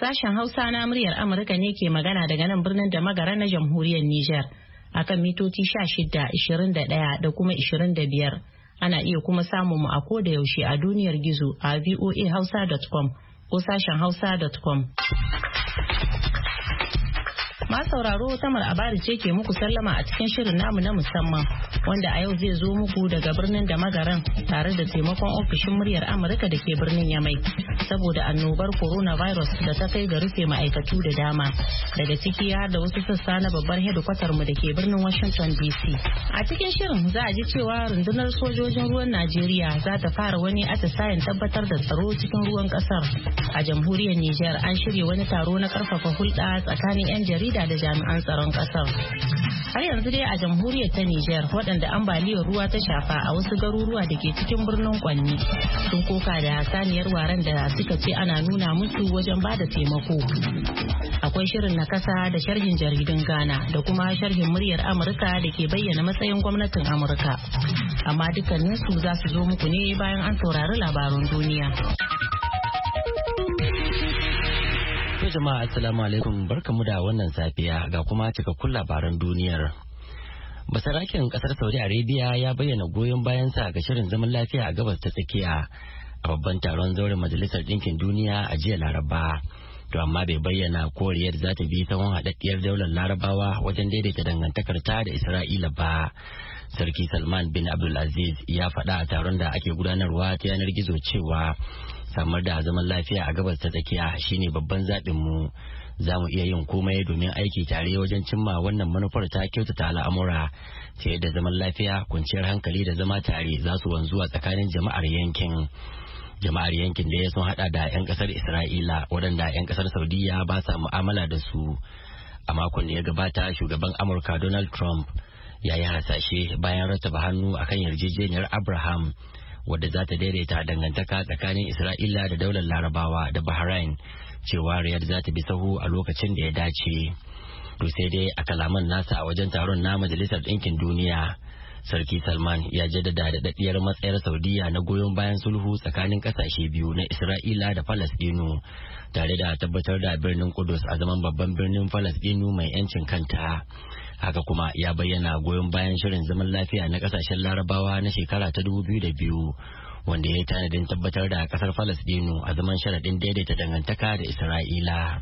Sashen Hausa na muryar Amurka ne ke magana daga nan birnin da magara na jamhuriyar Nijar akan mitoci 16, 21 da kuma 25. Ana iya kuma samun mu a koda yaushe a duniyar gizo a voahausa.com ko sashen hausa.com. Sauraro Tamar Abari ce ke muku sallama a cikin shirin namu na musamman wanda a yau zai zo muku daga birnin da magaran tare da taimakon ofishin muryar Amurka da ke birnin Yamai saboda annobar coronavirus da ta kai ga rufe ma'aikatu da dama daga ciki har da wasu sassa na babbar hedikwatar mu da ke birnin Washington DC. A cikin shirin za a ji cewa rundunar sojojin ruwan Najeriya za ta fara wani atisayen tabbatar da tsaro cikin ruwan kasar. A jamhuriyar Nijar an shirya wani taro na karfafa hulɗa tsakanin 'yan jarida da jami'an tsaron kasar. Har yanzu dai a jamhuriyar ta Nijar waɗanda ambaliyar ruwa ta shafa a wasu garuruwa da ke cikin birnin Kwanni sun koka da saniyar waren da suka ce ana nuna musu wajen bada taimako. Akwai shirin na kasa da sharhin jaridun Ghana da kuma sharhin muryar Amurka da ke bayyana matsayin gwamnatin Amurka. Amma dukkaninsu za su zo muku ne bayan an saurari labarun duniya. Jama'a assalamu alaikum, barkamu da wannan safiya ga kuma cikakkun labaran duniyar. Basaraken kasar Saudi Arabia ya bayyana goyon bayansa ga shirin zaman lafiya a gabas ta tsakiya a babban taron zauren Majalisar Ɗinkin Duniya a jiya Laraba. To amma bai bayyana koriyar za ta bi tsawon haɗaɗɗiyar daular Larabawa wajen daidaita dangantakarta da Isra'ila ba. Sarki Salman bin Abdulaziz ya faɗa a taron da ake gudanarwa ta yanar gizo cewa samar da zaman lafiya a gabas ta tsakiya shine babban zaɓin mu. Za mu iya yin komai domin aiki tare wajen cimma wannan manufar ta kyautata al'amura ta yadda zaman lafiya, kwanciyar hankali da zama tare za su wanzu a tsakanin jama'ar yankin. Jama'ar yankin da ya sun hada da 'yan kasar Isra'ila waɗanda 'yan kasar Saudiya ba sa mu'amala da su. A makon da ya gabata shugaban Amurka Donald Trump ya yi hasashe bayan rattaba hannu akan yarjejeniyar Abraham wadda za ta daidaita dangantaka tsakanin Isra'ila da daular Larabawa da Bahrain cewa Riyadh za ta bi sahu a lokacin da ya dace. To sai dai a kalaman nasa a wajen taron na Majalisar Ɗinkin Duniya, Sarki Salman ya jaddada da daɗaɗɗiyar matsayar Saudiya na goyon bayan sulhu tsakanin ƙasashe biyu na Isra'ila da Falasɗinu tare da tabbatar da birnin Kudus a zaman babban birnin Falasɗinu mai 'yancin kanta. Haka kuma ya bayyana goyon bayan shirin zaman lafiya na ƙasashen Larabawa na shekara ta 2002 wanda ya yi tanadin tabbatar da ƙasar Falasɗinu a zaman sharaɗin daidaita dangantaka da Isra'ila.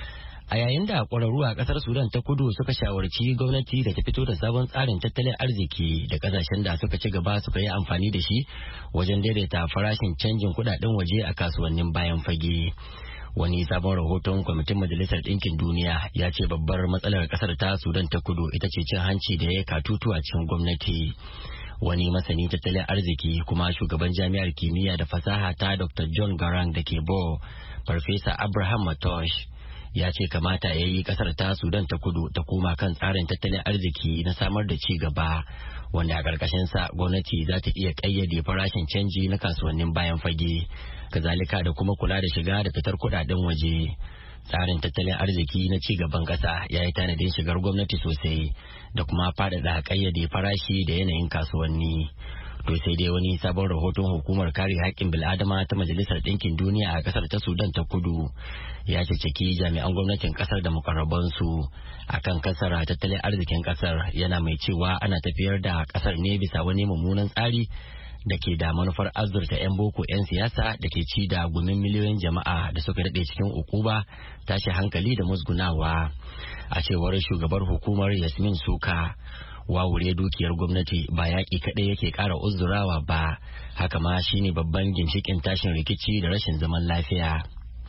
A yayin da ƙwararru a ƙasar Sudan ta kudu suka shawarci gwamnati da ta fito da sabon tsarin tattalin arziki da ƙasashen da suka ci gaba suka yi amfani da shi wajen daidaita farashin canjin kuɗaɗen waje a kasuwannin bayan fage. Wani sabon rahoton kwamitin Majalisar Ɗinkin Duniya ya ce babbar matsalar ƙasar ta Sudan ta kudu ita ce cin hanci da ya katutu a cikin gwamnati. Wani masani tattalin arziki kuma shugaban jami'ar kimiyya da fasaha ta Dr. John Garang da ke Bo, Farfesa Abraham Matosh, ya ce kamata ya yi kasar ta Sudan ta kudu ta koma kan tsarin tattalin arziki na samar da ci gaba wanda a ƙarƙashin sa gwamnati za ta iya ƙayyade farashin canji na kasuwannin bayan fage, kazalika da kuma kula da shiga da fitar kuɗaɗen waje. Tsarin tattalin arziki na ci gaban ƙasa ya yi tanadin shigar gwamnati sosai da kuma faɗaɗa ƙayyade farashi da yanayin kasuwanni. To sai dai wani sabon rahoton hukumar kare haƙƙin bil'adama ta Majalisar Ɗinkin Duniya a ƙasar ta Sudan ta kudu ya ceceki jami'an gwamnatin ƙasar da mukarrabansu akan kasara tattalin arzikin ƙasar, yana mai cewa ana tafiyar da ƙasar ne bisa wani mummunan tsari da ke da manufar azurta 'yan boko 'yan siyasa da ke ci da gumin miliyoyin jama'a da suka daɗe cikin ukuba, tashi hankali da musgunawa. A cewar shugabar hukumar Yasmin Suka, wawure dukiyar gwamnati ba yaƙi kaɗai yake ƙara uzurawa ba, haka ma shine babban ginshiƙin tashin rikici da rashin zaman lafiya.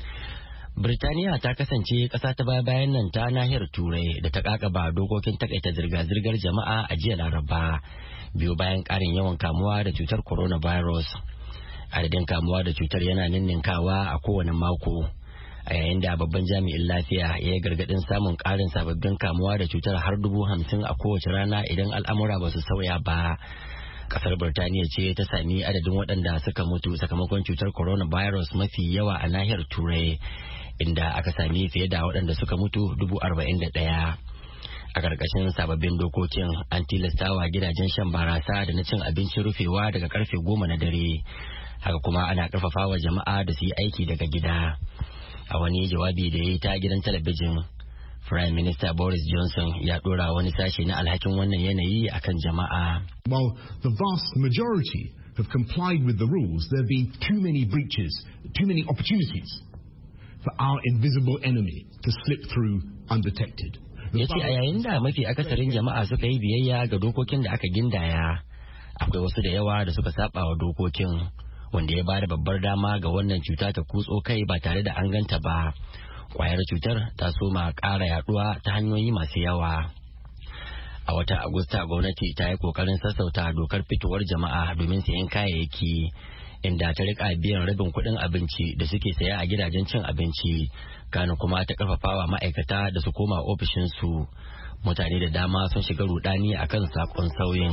Birtaniya ta kasance ƙasa ta bayan nan ta nahiyar Turai da ta ƙaƙaba dokokin takaita zirga-zirgar jama'a a jiya Laraba, biyu bayan ƙarin yawan kamuwa da cutar coronavirus. Adadin kamuwa da cutar yana ninninkawa a kowane mako, a yayin da babban jami'in lafiya ya yi gargaɗin samun ƙarin sababbin kamuwa da cutar har 50,000 a kowace rana idan al'amura ba su sauya ba. Kasar Birtaniya ce ta sami adadin waɗanda suka mutu sakamakon cutar coronavirus mafi yawa a nahiyar Turai, inda aka sami fiye da waɗanda suka mutu 41,000. A ƙarƙashin sababbin dokokin an tilastawa gidajen shan barasa da na cin abincin rufewa daga karfe 10 na dare. Haka kuma ana ƙarfafawa jama'a da su yi aiki daga gida. A wani jawabi da ya yi ta gidan talabijin, Prime Minister Boris Johnson ya dora wani sashe na alhakin wannan yanayi akan jama'a. While the vast majority have complied with the rules, there have been too many breaches, too many opportunities for our invisible enemy to slip through undetected. Ya ce a yayin da mafi akasarin jama'a suka yi biyayya ga dokokin da aka gindaya, akwai wasu da yawa da suka saba wa dokokin, wanda ya bada babbar dama ga wannan cuta ta kutso kai ba tare da an ganta ba. Kwayar cutar ta soma ƙara yaduwa ta hanyoyi masu yawa. A watan Agusta gwamnati ta yi kokarin sassauta dokar fitowar jama'a domin sayan kayayyaki, inda ta rika biyan rabin kuɗin abinci da suke saya a gidajen cin abinci, kana kuma ta karfafawa ma'aikata da su koma ofishinsu. Mutane da dama sun shiga rudani akan sakon sauyin.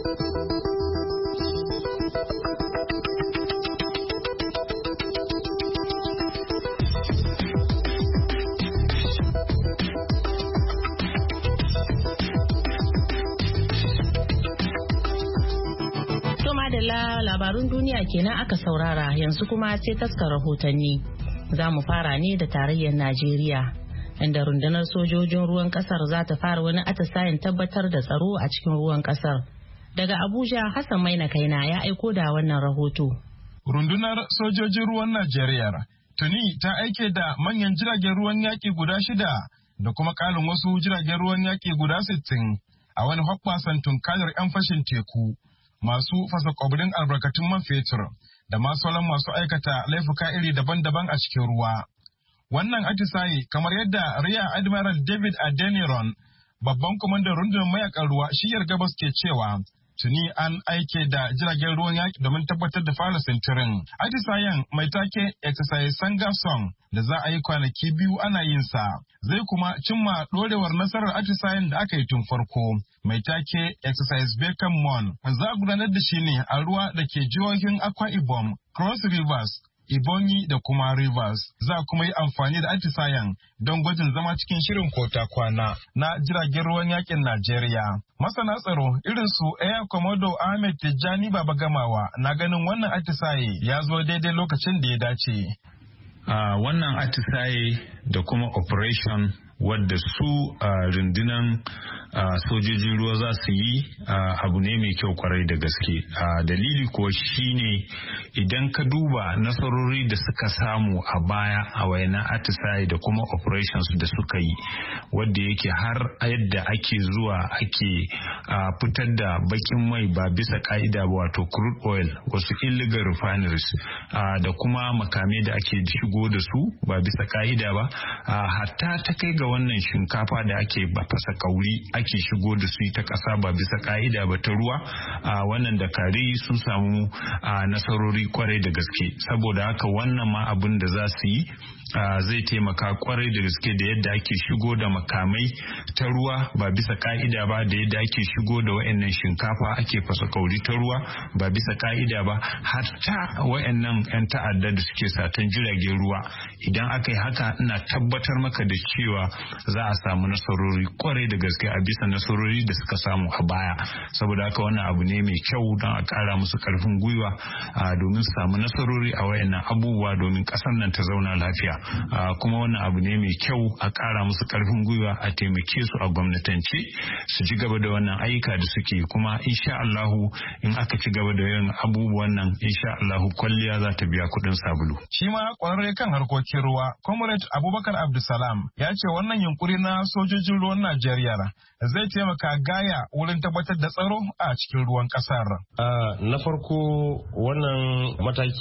Labarun duniya kenan aka saurara, yanzu kuma sai taskar rahotanni. Za mu fara ne da tarayyar Najeriya, inda rundunar sojojin ruwan kasar za ta fara wani atisayen tabbatar da tsaro a cikin ruwan kasar. Daga Abuja, Hassan Maina Kaina ya aiko da wannan rahoto. Rundunar sojojin ruwan Najeriya tuni ta aike da manyan jiragen ruwan yaƙi guda 6 da kuma ƙarin wasu jiragen ruwan yaƙi guda 60 a wani hoɓɓasan tunkarar 'yan fashin teku, masu fasa kwabrin albarkatun man fetur da masu masu aikata laifuka iri daban-daban a cikin ruwa. Wannan atisaye, kamar yadda Rear Admiral David Adeniran, babban kwamandan rundunar mayakan ruwa shiyar gabas ke cewa, tuni an aike da jiragen ruwan yaki domin tabbatar da fara sintirin. Atisayen mai take Exercise Sanga Song da za a yi kwanaki 2 ana yin sa, zai kuma cimma dorewar nasarar atisayen da aka yi tun farko. Mai take Exercise Beckham Mon za a gudanar da shi ne a ruwa da ke jihohin Akwa Ibom, Cross Rivers, Ebonyi da kuma Rivers. Za kuma yi amfani da atisayen don gwajin zama cikin shirin kota kwana na jiragen ruwan yakin Najeriya. Masana tsaro irin su Air Commodore Ahmed Tijjani Baba Gamawa na ganin wannan atisaye ya zo daidai lokacin da ya dace. Wannan atisaye da kuma operation wadda su rundunan sojojin ruwa za su yi abu ne mai kyau kwarai da gaske. Dalili kuwa shine idan ka duba nasarori da suka samu a baya a wayannan atisaye da kuma operations da suka yi, wadda yake har yadda ake zuwa ake fitar da bakin mai ba bisa ka'ida ba, wato crude oil, wasu illegal refineries, da kuma makamai da ake shigo da su ba bisa ka'ida ba, hatta ta kai ga wannan shinkafa da ake fasa kauri ake shigo da su ta ƙasa ba bisa ka'ida ba ta ruwa. Wannan dakari sun samu nasarori kwarai da gaske. Saboda haka wannan ma abin da za su yi zai taimaka kwarai da gaske da yadda ake shigo da makamai ta ruwa ba bisa ka'ida ba, da yadda ake shigo da wayannan shinkafa ake fasa kauri ta ruwa ba bisa ka'ida ba, hatta wayannan 'yan ta'adda da suke satan jiragen ruwa. Idan aka yi haka, ina tabbatar maka da cewa za a samu nasarori kwarai da gaske a bisa nasarori da suka samu a baya. Saboda haka wannan abu ne mai kyau don a kara musu karfin gwiwa domin su samu nasarori a wayannan abubuwa, domin kasar nan ta zauna lafiya. Kuma wannan abu ne mai kyau a kara musu karfin gwiwa, a taimake su a gwamnatance su ci gaba da wannan ayyuka da suke. Kuma insha Allahu in aka ci gaba da yin abubuwan nan, insha Allahu kwalliya za ta biya kuɗin sabulu. Shi ma kwararre kan harkokin ruwa, Comrade Abubakar Abdulsalam, ya ce wannan yunkuri na sojojin ruwan Najeriya zai taimaka gaya wurin tabbatar da tsaro a cikin ruwan kasar. Na farko, wannan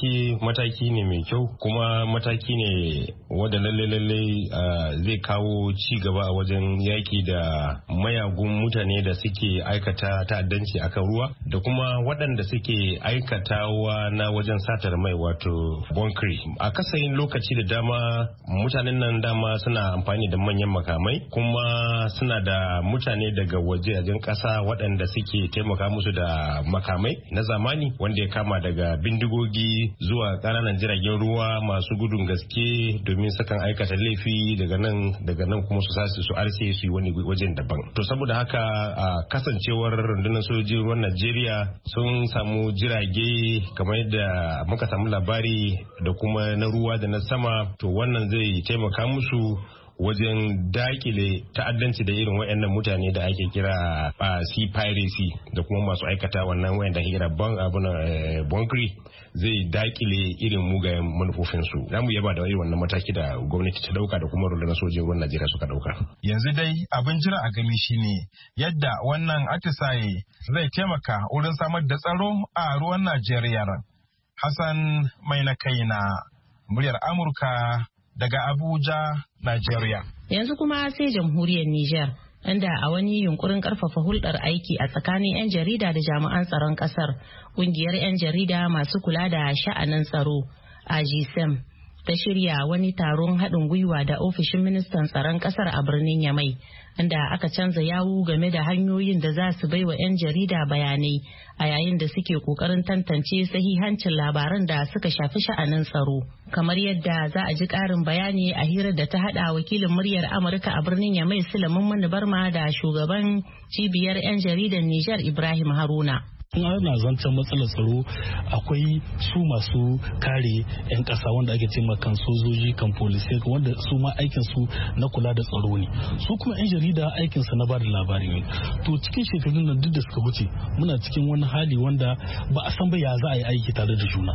mataki ne mai kyau, kuma mataki ne wanda lalle zai kawo ci gaba a wajen yaki da mayagun mutane da suke aikata ta'addanci akan ruwa, da kuma waɗanda suke aikatawa na wajen satar mai, wato bunkering. A kasayin lokaci da dama mutanen nan dama suna amfani da manyan makamai, kuma suna da mutane mutane daga wajejen ƙasa waɗanda suke taimaka musu da makamai na zamani wanda ya kama daga bindigogi zuwa ƙananan jiragen ruwa masu gudun gaske domin sukan aikata laifi daga nan kuma su sasu su arce su yi wani wajen daban. To saboda haka a kasancewar rundunar sojojin ruwan Najeriya sun samu jirage kamar yadda muka samu labari da kuma na ruwa da na sama, to wannan zai taimaka musu wajen dakile ta'addanci da irin wayannan mutane da ake kira sea piracy da kuma masu aikata wannan wayanda ake kira bunkering, zai dakile irin mugayen manufofinsu. Za mu yaba da irin wannan mataki da gwamnati ta dauka da kuma rundunar sojin ruwan Najeriya suka dauka. Yanzu dai abin jira a gani shine yadda wannan atisaye zai taimaka wurin samar da tsaro a ruwan Najeriya. Hassan mai na kaina, muryar Amurka daga Abuja, Najeriya. Yanzu kuma sai jamhuriyar Nijar, inda a wani yunkurin karfafa hulɗar aiki a tsakanin 'yan jarida da jami'an tsaron ƙasar, ƙungiyar 'yan jarida masu kula da sha'anin tsaro AJSM ta shirya wani taron haɗin gwiwa da ofishin ministan tsaron ƙasar a birnin Yamai, inda aka canza yawu game da hanyoyin da za su baiwa 'yan jarida bayanai a yayin da suke ƙoƙarin tantance sahihancin labaran da suka shafi sha'anin tsaro. Kamar yadda za a ji ƙarin bayani a hirar da ta haɗa wakilin muryar Amurka a birnin Yamai Sulaiman Mani Barma da shugaban cibiyar 'yan jaridar Nijar Ibrahim Haruna. in ana zancen matsalar tsaro akwai su masu kare 'yan ƙasa wanda ake cewa kan sojoji kan polisai wanda su ma aikin su na kula da tsaro ne, su kuma 'yan jarida aikin sa na bada labari ne. To cikin shekarun nan duk da suka wuce muna cikin wani hali wanda ba a san ba ya za a yi aiki tare da juna.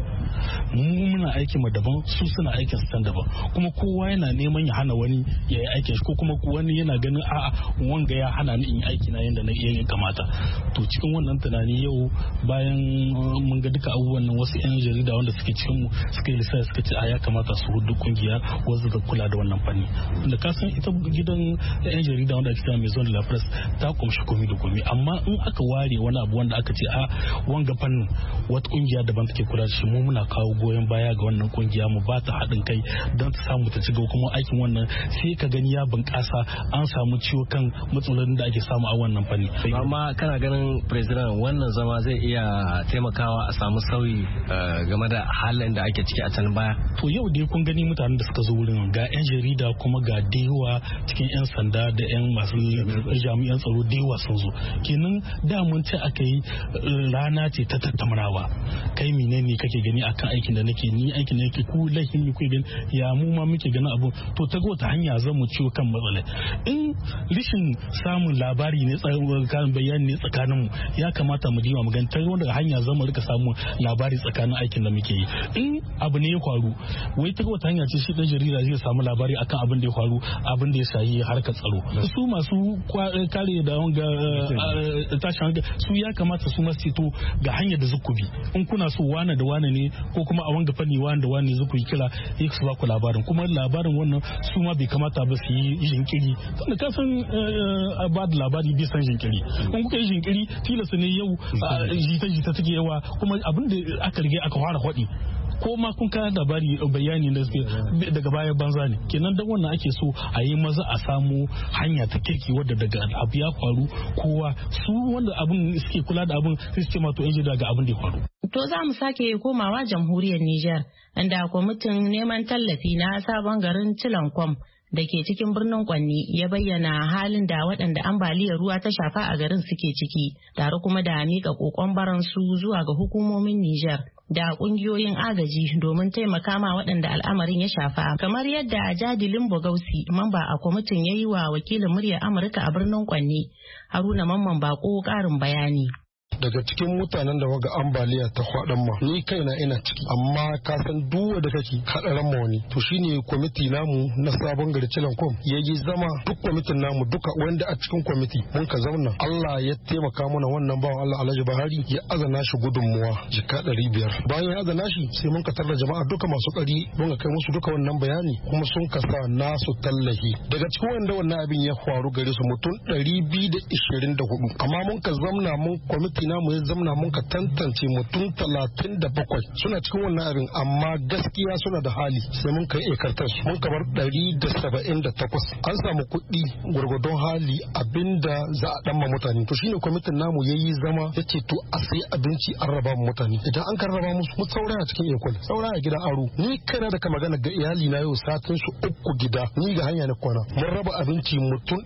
Muna aikin mu daban, su suna aikin su daban, kuma kowa yana neman ya hana wani ya yi aikin shi, ko kuma wani yana ganin a'a wanga ya hana ni in yi aiki na yanda na iya kamata. To cikin wannan tunani yau bayan mun ga duka abubuwan nan, wasu 'yan jarida wanda suke cikin mu suka yi lissafi suka ce a ya kamata su hudu kungiya wanda ta kula da wannan fanni. Da ka san ita gidan 'yan jarida wanda ake cewa Maison de la Presse ta kumshi komi da komi, amma in aka ware wani abu wanda aka ce a wanga fannin wata kungiya daban take kula da shi, mu muna kawo goyon baya ga wannan kungiya, mu ba ta haɗin kai don ta samu ta ci gaba, kuma aikin wannan sai ka gani ya bunƙasa, an samu ciwo kan matsalolin da ake samu a wannan fanni. Amma kana ganin president wannan zama zai iya taimakawa a samu sauyi game da halin da ake ciki a can baya? To yau dai kun gani mutanen da suka zo wurin ga 'yan jarida kuma ga dewa cikin 'yan sanda da 'yan masu jami'an tsaro dewa sun zo. Kenan da mun ce aka yi rana ce ta tattaunawa, kai menene kake gani akan aikin da nake, ni aikin da nake, ku laifin ne kuke gani, ya mu ma muke ganin abu. To ta ga wata hanya zan mu ciwo kan matsala. In rishin samun labari ne tsakanin bayani ne tsakanin mu, ya kamata mu diba mu gani ta wanda hanya zan mu rika samun labari tsakanin aikin da muke yi. In abu ne ya faru, wai ta ga wata hanya ce shi dan jarida zai samu labari akan abin da ya faru, abin da ya shayi harkar tsaro. Su masu kare da wanga tashin hankali, su ya kamata su masu to ga hanyar da zuku bi, in kuna so wane da wane ne ko kuma a wanga fanni wane da wane zuku yi kira ya su ba ku labarin, kuma labarin wannan su ma bai kamata ba su yi jinkiri, tunda ka san ba da labari bai san jinkiri. In kuka yi jinkiri tilasta ne yau jita-jita take yawa, kuma abin da aka rige aka fara faɗi ko ma kun kana labari bayani na daga baya banza ne. Kenan dan wannan ake so a yi maza a samu hanya ta kirki wadda daga abu ya faru kowa su wanda abin suke kula da abin sai su ce ma to yanzu daga abin da ya faru. To za mu sake komawa jamhuriyar Nijar, inda kwamitin neman tallafi na sabon garin Cilankwam da ke cikin birnin Kwanni ya bayyana halin da waɗanda ambaliyar ruwa ta shafa a garin suke ciki, tare kuma da miƙa kokon baransu zuwa ga hukumomin Nijar da ƙungiyoyin agaji domin taimaka ma waɗanda al'amarin ya shafa, kamar yadda Jadilin Bogausi, mamba a kwamitin, ya yi wa wakilin muryar Amurka a birnin Kwanni Haruna Mamman Bako ƙarin bayani. Daga cikin mutanen da waga ambaliya ta kwaɗan ma ni kaina ina ciki, amma ka san duk wanda kake haɗaran ma wani. To shine kwamiti namu na sabon gari Cilankwam ya yi zama, duk kwamitin namu duka wanda a cikin kwamiti mun ka zauna, Allah ya taimaka mana wannan bawan Allah Alhaji Bahari ya azana shi gudunmuwa jika 500. Bayan ya azana shi sai mun ka tarda jama'a duka masu ƙari mun kai musu duka wannan bayani, kuma sun ka sa nasu tallafi. Daga cikin wanda wannan abin ya faru gare su mutum 224, amma mun ka zamna mun kwamiti namu ya zamna mun ka tantance mutum 37 suna cikin wannan abin amma gaskiya suna da hali sai mun kai ekartar su mun kamar 178 an samu kuɗi gwargwadon hali abinda za a dan mutane to shine kwamitin namu yayi zama yace to a sai abinci an raba mu mutane idan an karraba musu mu sauraya cikin ekol sauraya gidan aro ni kana da ka magana ga iyali na yau satin su 3 gida ni ga hanya na kwana mun raba abinci mutum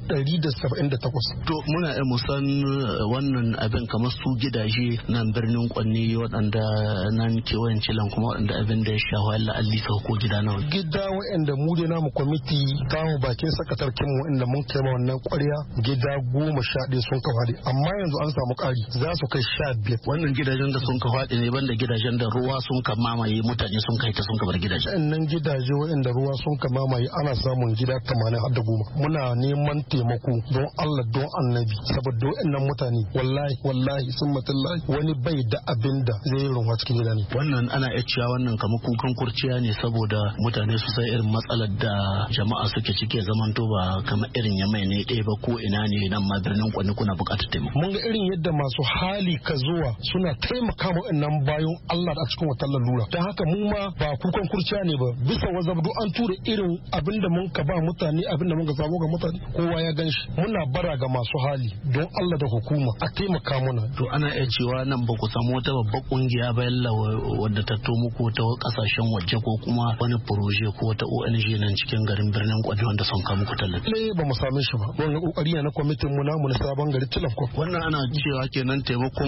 178 to muna mu san wannan abin kamar su gidaje nan birnin Kwanni waɗanda nan kewayen cilan kuma waɗanda abin da ya shafa Allah allika ko gida nawa gida waɗanda mu da namu kwamiti ta mu bakin sakatarkin mu inda mun kai ma wannan ƙwarya gida 11 sun kafa amma yanzu an samu ƙari za su kai 15 wannan gidajen da sun kafa ne banda gidajen da ruwa sun ka mamaye mutane sun kai ta sun ka bar gidaje nan gidaje waɗanda ruwa sun ka mamaye ana samun gida 80 har da 10 muna neman taimako don Allah don annabi saboda waɗannan mutane wallahi sun matallahi wani bai da abin da zai runwa cikin gida ne wannan ana iya cewa wannan kamar kukan kurciya ne saboda mutane su san irin matsalar da jama'a suke cike zamanto ba kamar irin Yamai ne ɗaya ba ko ina ne nan ma birnin Kwanni kuna buƙatar taimako mun ga irin yadda masu hali ka zuwa suna taimaka wa waɗannan bayan Allah a cikin wata lalura don haka mu ma ba kukan kurciya ne ba bisa wazabdu an tura irin abin da mun ka ba mutane abin da mun ka sabo ga mutane kowa ya gan shi muna bara ga masu hali don Allah da hukuma a taimaka muna to ana iya cewa nan ba ku samu wata babbar kungiya ba yalla wadda ta to muku ta kasashen waje ko kuma wani proje ko wata ONG nan cikin garin birnin Kwanni wanda sun kawo muku tallafi ba mu same shi ba wannan kokari na kwamitin mu namu na sabon gari Tilafko wannan ana cewa kenan taimakon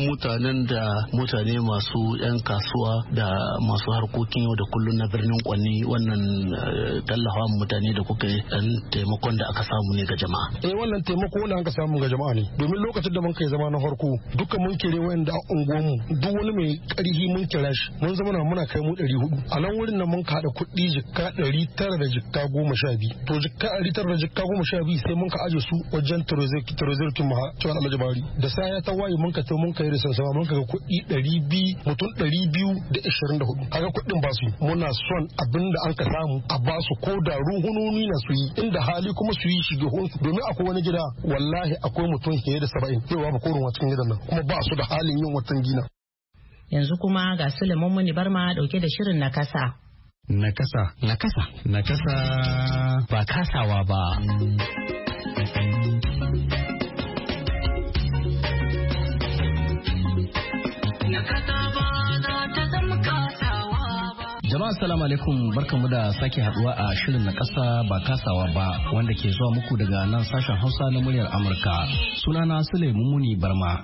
mutane masu yan kasuwa da masu harkokin yau da kullun na birnin Kwanni wannan tallafa mutane da kuka yi dan taimakon da aka samu ne ga jama'a wannan taimako wanda aka samu ga jama'a ne domin lokacin da mun kai zama na farko duka mun kire wayanda a unguwanmu duk wani mai karhi mun kira shi mun zama muna kai mu 400 a nan wurin nan mun kada kuɗi jikka 900 da jikka 12 to jikka 900 da jikka 12 sai mun ka aje su wajen trezor mu cewa Alhaji Bari da sai ya tawaye mun ka to mun kai risan sama mun ka ga kuɗi 200 mutum 224 kaga kuɗin ba su muna son abinda an ka samu a ba su ko da ruhunoni na su yi inda hali kuma su yi shige hunsu domin akwai wani gida wallahi akwai mutum fiye da 70 cewa ba korin watan gidan nan kuma ba su da halin yin watan gina yanzu kuma ga Suleiman Muni Barma dauke da shirin na kasa ba kasawa ba Jama'a assalamu alaikum barkamu da sake haduwa a shirin na kasa ba kasawa ba wanda ke zuwa muku daga nan sashen Hausa na muryar Amurka. Sunana Suleiman Muni Barma.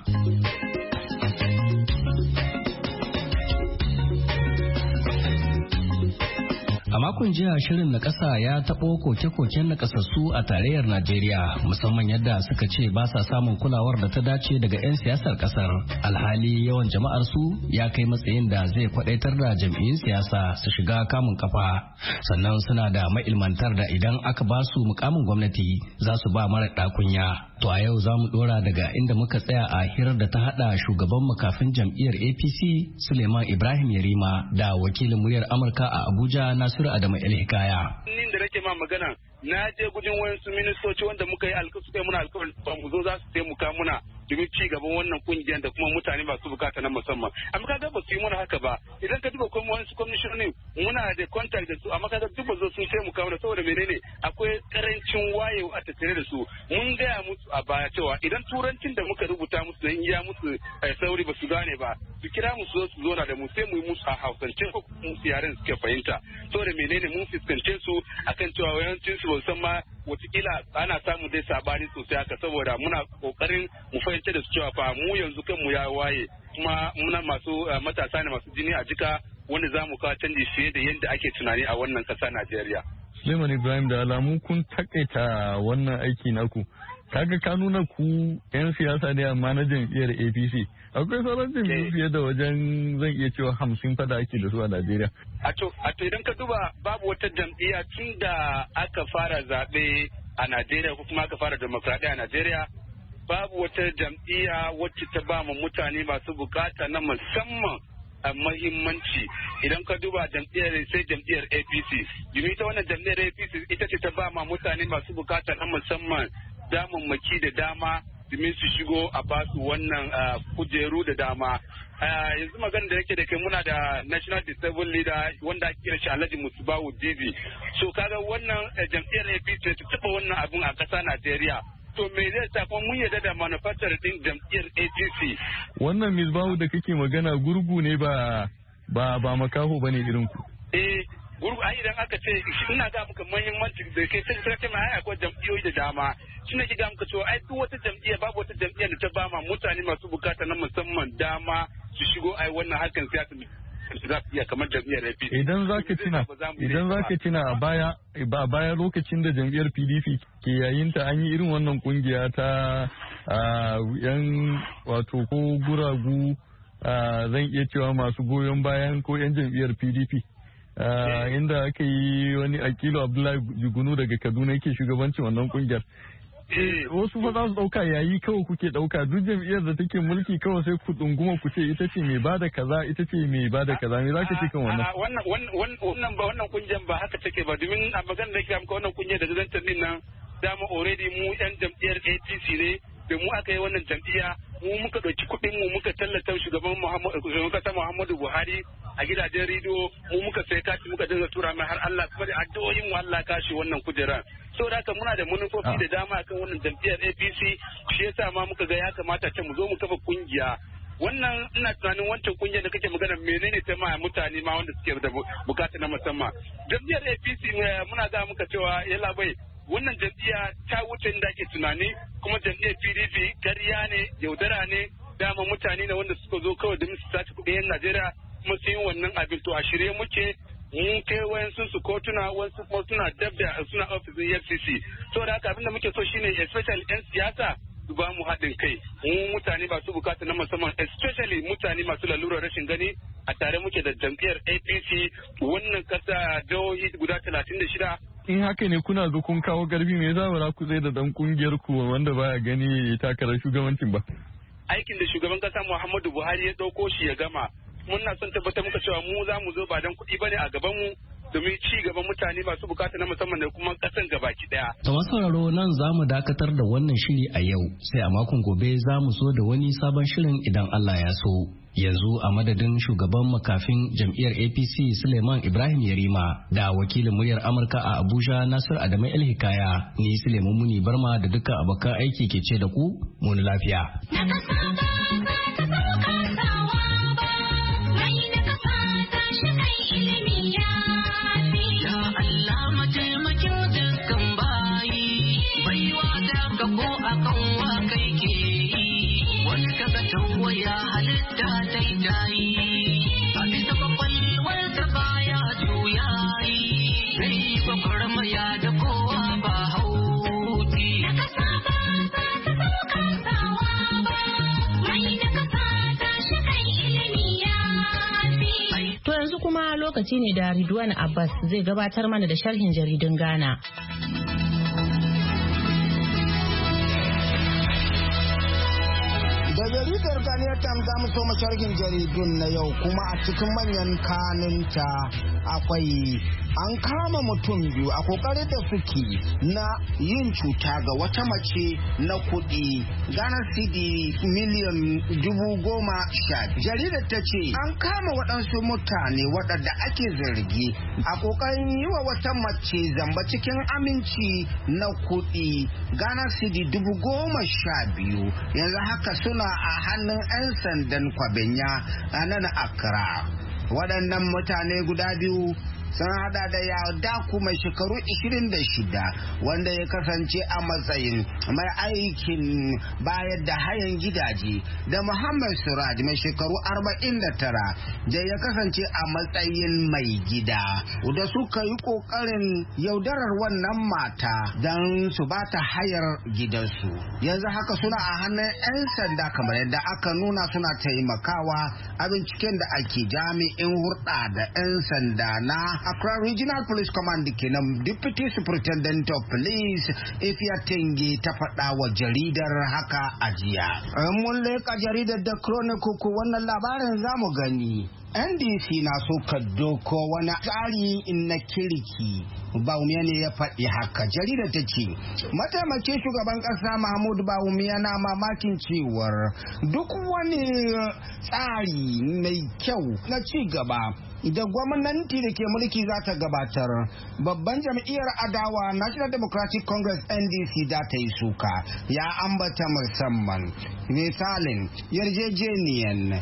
A makon jiya shirin na ƙasa ya taɓo koke-koken na ƙasassu a tarayyar Najeriya musamman yadda suka ce ba sa samun kulawar da ta dace daga 'yan siyasar ƙasar. Alhali yawan jama'ar su ya kai matsayin da zai kwaɗaitar da jam'iyyun siyasa su shiga kamun kafa. Sannan suna da ma'ilmantar da idan aka ba su mukamin gwamnati za su ba mara ɗakunya. To a yau za mu ɗora daga inda muka tsaya a hirar da ta haɗa shugaban makafin jam'iyyar APC Suleiman Ibrahim Yarima da wakilin muryar Amurka a Abuja Nasiru Adamu El Hikaya. Nin da nake ma magana na je gudun wayansu ministoci wanda muka yi muna alkawarin ba mu zo za su taimaka muna domin ci gaban wannan kungiyar da kuma mutane masu bukata na musamman. Amma kaga ba su yi mana haka ba. Idan ka duba kuma wayansu kwamishinoni muna da contact da su amma kaga duk ba zo sun taimaka mana saboda menene akwai karancin wayewa a tattare da su. Mun gaya musu a baya cewa idan turancin da muka rubuta musu da iya musu sauri ba su gane ba su kira mu su zo da mu sai mu yi musu a hausance ko musu yaren suke fahimta. Saboda menene mun fuskance su akan cewa yawancin su ba san ma watakila ana samun dai sabani sosai haka saboda muna kokarin mu fahimta da su cewa fa mu yanzu kanmu ya waye kuma muna masu matasa ne masu jini a jika wanda za mu kawo canji fiye da yadda ake tunani a wannan kasa Najeriya. Suleiman Ibrahim da alamu kun takaita wannan aiki naku. Kaga ka nuna ku 'yan siyasa ne amma na jam'iyyar APC. Akwai sauran jam'iyyu fiye da wajen zan iya cewa 50 fada ake da su a Najeriya. A to idan ka duba babu wata jam'iyya tun da aka fara zaɓe a Najeriya ko kuma aka fara demokradiyya a Najeriya babu wata jam'iyya wacce ta ba mu mutane masu bukata na musamman a mahimmanci. Idan ka duba jam'iyyar sai jam'iyyar APC. Domin ita wannan jam'iyyar APC ita ce ta ba ma mutane masu bukata na musamman damammaki da dama domin su shigo a basu wannan kujeru da dama. Yanzu magana da yake da kai muna da National Disabled Leader wanda ake kira shi Alhaji Musbahu Dibi. So kaga wannan jam'iyyar APC ta taba wannan abun a ƙasa Najeriya. To me zai sa kuma mun yarda da manufacturer din jam'iyyar APC. Wannan Musbahu da kake magana gurgu ne ba makaho bane irin ku. Gurgu ai idan aka ce ina ga muka muhimmanci da kai sai mai ai akwai jam'iyyoyi da dama. Shine ki ga muka cewa ai duk wata jam'iyya babu wata jam'iyya da ta ba ma mutane masu bukata na musamman dama su shigo ai wannan hakan siyasa za su iya kamar jam'iyyar APC. Idan zaka tuna a baya lokacin da jam'iyyar PDP ke yayin ta an yi irin wannan kungiya ta yan wato ko guragu zan iya cewa masu goyon bayan ko yan jam'iyyar PDP. Inda aka yi wani Akilu Abdullahi Jugunu daga Kaduna yake shugabancin wannan kungiyar. Wasu fa za su dauka yayi kawai kuke dauka duk jam'iyyar da take mulki kawai sai ku dunguma ku ce ita ce mai bada kaza ita ce mai bada kaza me zaka ce kan wannan? Wannan kungiyar ba haka take ba domin a magana da yake amka wannan kungiyar da zantar din nan dama already mu yan jam'iyyar APC ne da mu aka yi wannan jam'iyya mu muka ɗauki kuɗin mu muka tallata shugaban kasa Muhammadu Buhari a gidajen rediyo mu muka sai kati muka dinga tura mai har Allah kuma da addu'o'in mu Allah kashi wannan kujera saboda haka muna da manufofi da dama akan wannan jam'iyyar APC shi yasa ma muka ga ya kamata ce mu zo mu kafa kungiya wannan ina tunanin wancan kungiyar da kake magana menene ta ma mutane ma wanda suke da bukata na musamman jam'iyyar APC muna ga muka cewa yalla bai wannan jam'iyya ta wuce inda ake tunani kuma jam'iyyar PDP ƙarya ne yaudara ne dama mutane ne wanda suka zo kawai domin su sace kuɗin yan Najeriya kuma su yi wannan abin to a shirye muke mun kai wayansu su kotuna wasu kuma suna dab da suna ofisin FCC saboda haka abin da muke so shine especially yan siyasa su ba mu haɗin kai mu mutane ba su bukata na musamman especially mutane masu lalurar rashin gani a tare muke da jam'iyyar APC wannan kasa jihohi guda 36 in haka ne kuna zo kun kawo garbi me yasa ba ku zai da dan kungiyar ku wanda baya gani takarar shugabancin ba aikin da shugaban kasa Muhammadu Buhari ya dauko shi ya gama muna son tabbatar muka cewa mu za mu zo ba dan kuɗi bane a gaban mu domin ci gaban mutane masu bukata na musamman da kuma kasan gabaki daya. To sauraro nan za mu dakatar da wannan shiri a yau sai a makon gobe za mu zo da wani sabon shirin idan Allah ya so. Yanzu a madadin shugaban makafin jam'iyyar APC Suleiman Ibrahim Yarima da wakilin muryar Amurka a Abuja Nasir Adamu El Hikaya ni Suleiman Muni Barma da dukkan abokan aiki ke ce da ku muni lafiya. Ya halitta daidai a bisa kwakwalwar da baya juyayi zai gwagwarmaya da kowa ba hauti na kasa ba za ta saukan sawa ba mai na kasa ta shi kai ilimi ya fi. To yanzu kuma lokaci ne da Ridwan Abbas zai gabatar mana da sharhin jaridun Ghana. Da jaridar Ghanaian Times za mu so masharhin jaridun na yau kuma a cikin manyan kaninta akwai an kama mutum biyu a kokarin da suke na yin cuta ga wata mace na kuɗi Ghana cedi miliyan 10,000. Jaridar ta ce an kama waɗansu mutane waɗanda ake zargi a kokarin yi wa wata mace zamba cikin aminci na kuɗi Ghana cedi 12,000 yanzu haka suna a hannun 'yan sandan Kwabenya a nan Accra. Waɗannan mutane guda biyu sun hada da Yadaku mai shekaru 26 wanda ya kasance a matsayin mai aikin bayar da hayan gidaje da Muhammad Suraj mai shekaru 49 da ya kasance a matsayin mai gida da suka yi kokarin yaudarar wannan mata don su ba ta hayar gidansu. Yanzu haka suna a hannun 'yan sanda kamar yadda aka nuna suna taimakawa a binciken da ake jami'in hurɗa da 'yan sanda na Accra Regional Police Command kenan Deputy Superintendent of Police Ifya Tenge ta faɗa wa jaridar haka a jiya. Mun leƙa jaridar da Chronicle ko wannan labarin zamu gani NDC na so ka doko wani tsari na kirki. Bawumia ne ya faɗi haka. Jaridar ta ce mataimakin shugaban ƙasa Mahmud Bawumia na mamakin cewar duk wani tsari mai kyau na ci gaba da gwamnati da ke mulki za ta gabatar, babban jam'iyyar adawa National Democratic Congress NDC da ta yi suka. Ya ambata musamman misalin yarjejeniyar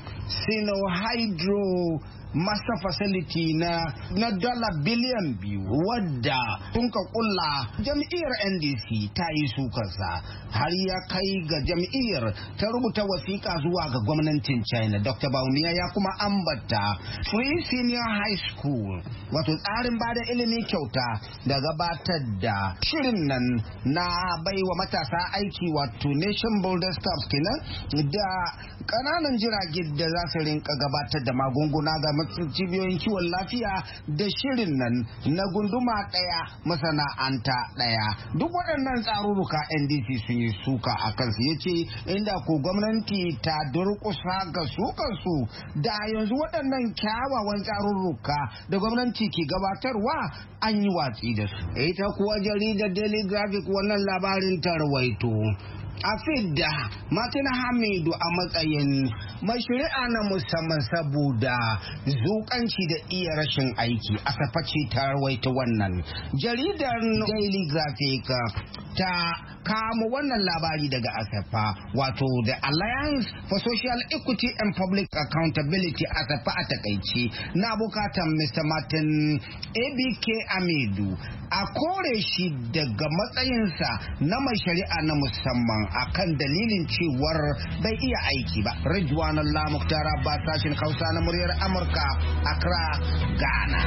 Sinohydro Master Facility na $2 billion wadda sun ka kulla jam'iyyar NDC ta yi sukarsa har ya kai ga jam'iyyar ta rubuta wasiƙa zuwa ga gwamnatin China. Dr. Bawumia ya kuma ambata Free Senior High School, wato tsarin bada ilimi kyauta da gabatar da shirin nan na baiwa matasa aiki, wato Nation Builder Staff kenan, da ƙananan jirage da za su rinka gabatar da magunguna ga cibiyoyin kiwon lafiya, da shirin nan na gunduma ɗaya masana'anta ɗaya. Duk waɗannan tsarurruka NDC sun yi suka a kansu. Ya ce inda ko gwamnati ta durƙusa ga sukansu da yanzu waɗannan kyawawan tsarurruka da gwamnati ke gabatarwa an yi watsi da su. Ita kuwa jaridar Daily Graphic wannan labarin ta rawaito a fidda Martin Hamidu a matsayin mai shari'a na musamman saboda zukanci da iya rashin aiki. Asafaci ta rawaita wannan. Jaridar Daily Graphic ta kama wannan labari daga Asafa, wato the Alliance for Social Equity and Public Accountability, Asafa a takaice, na bukatan Mr. Martin ABK Hamidu a kore shi daga matsayinsa na mai shari'a na musamman akan dalilin cewar bai iya aiki ba. Ridwanullah Mukhtar Abbas, sashin Hausa na muryar Amurka, Accra, Ghana.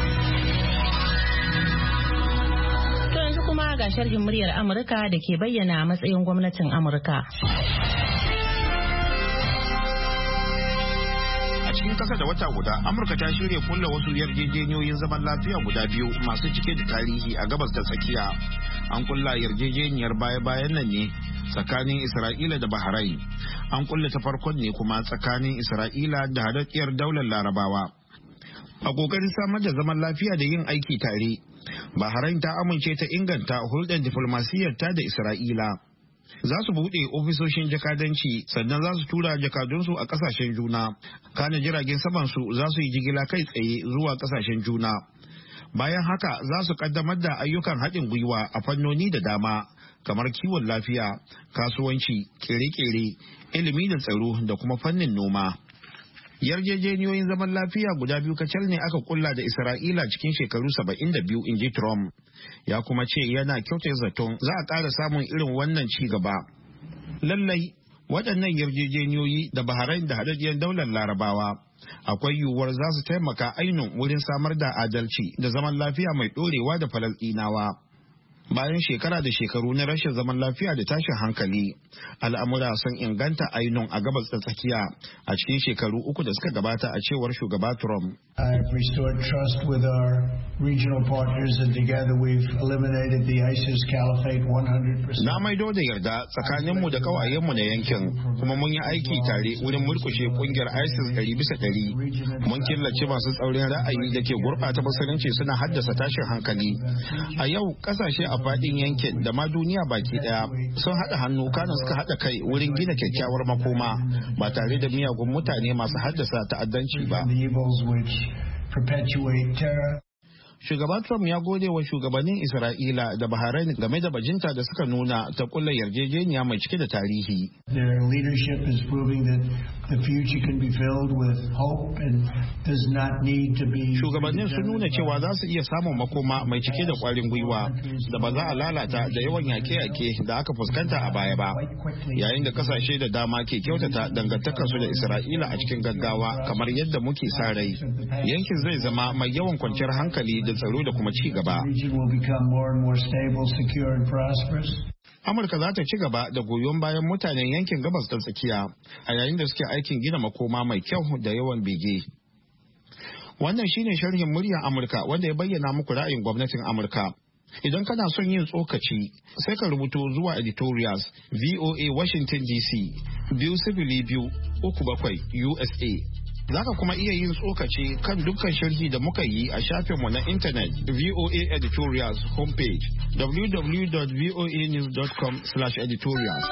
To yanzu kuma ga sharhin muryar Amurka da ke bayyana matsayin gwamnatin Amurka. A cikin kasa da wata guda, Amurka ta shirya kulla wasu yarjejeniyoyin zaman lafiya guda biyu masu cike da tarihi a gabas da tsakiya. An kulla yarjejeniyar baya-bayan nan ne tsakanin Isra'ila da Bahrain. An kulla ta farkon ne kuma tsakanin Isra'ila da Haɗaɗɗiyar Daular Larabawa. A ƙoƙarin samar da zaman lafiya da yin aiki tare, Bahrain ta amince ta inganta hulɗar diflomasiyyarta da Isra'ila. Za su buɗe ofisoshin jakadanci, sannan za su tura jakadunsu a ƙasashen juna. Kana jiragen samansu za su yi jigila kai tsaye zuwa ƙasashen juna. Bayan haka za su ƙaddamar da ayyukan haɗin gwiwa a fannoni da dama, kamar kiwon lafiya, kasuwanci, ƙere-ƙere, ilimi da tsaro da kuma fannin noma. Yarjejeniyoyin zaman lafiya guda biyu kacal ne aka kulla da Isra'ila cikin shekaru 72, inji Trump. Ya kuma ce yana kyautar zaton za a ƙara samun irin wannan ci gaba. Lallai, waɗannan yarjejeniyoyi da Bahrain da Haɗaɗɗiyar Daular Larabawa akwai yiwuwar za su taimaka ainun wurin samar da adalci da zaman lafiya mai ɗorewa da Falasɗinawa. Bayan shekara da shekaru na rashin zaman lafiya da tashin hankali, al'amura sun inganta ainun a gabas da tsakiya a cikin shekaru 3 da suka gabata, a cewar shugaba Trump. I've restored trust with our regional partners, and together we've eliminated the ISIS caliphate 100%. Na maido da yarda tsakaninmu da kawayenmu na yankin, kuma mun yi aiki tare wurin murkushe kungiyar ISIS 100%. Mun killace masu tsaurin ra'ayi da ke gurɓata musulunci suna haddasa tashin hankali. A yau kasashe a faɗin yankin da ma duniya baki ɗaya sun haɗa hannu, kana suka haɗa kai wurin gina kyakkyawar makoma ba tare da miyagun mutane masu haddasa ta'addanci ba. Shugaba Trump ya gode wa shugabannin Isra'ila da Bahrain game da bajinta da suka nuna ta kulla yarjejeniya mai cike da tarihi. Their leadership is proving that the future can be filled with hope and does not need to be. Shugabannin sun nuna cewa za su iya samun makoma mai cike da kwarin gwiwa da ba za a lalata da yawan yake-yake da aka fuskanta a baya ba. Yayin da kasashe da dama ke kyautata dangantakarsu da Isra'ila a cikin gaggawa kamar yadda muke sa rai. Yankin zai zama mai yawan kwanciyar hankali da tsaro da kuma ci gaba. Amurka za ta ci gaba da goyon bayan mutanen yankin gabas da tsakiya a yayin da suke aikin gina makoma mai kyau da yawan bege. Wannan shine sharhin muryar Amurka wanda ya bayyana muku ra'ayin gwamnatin Amurka. Idan kana son yin tsokaci, sai ka rubuto zuwa editorials VOA Washington DC 2-37 USA. Za ka kuma iya yin tsokaci kan dukkan sharhi da muka yi a shafinmu na intanet VOA Editorials homepage www.voanews.com/editorials.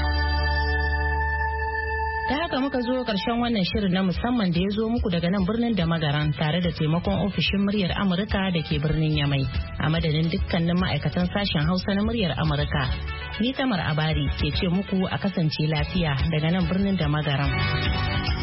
Ta haka muka zo ƙarshen wannan shirin na musamman da ya zo muku daga nan birnin da magaran tare da taimakon ofishin muryar Amurka da ke birnin Yamai. A madadin dukkanin ma'aikatan sashen Hausa na muryar Amurka. Ni Tamar Abari ke ce muku a kasance lafiya daga nan birnin da magaran.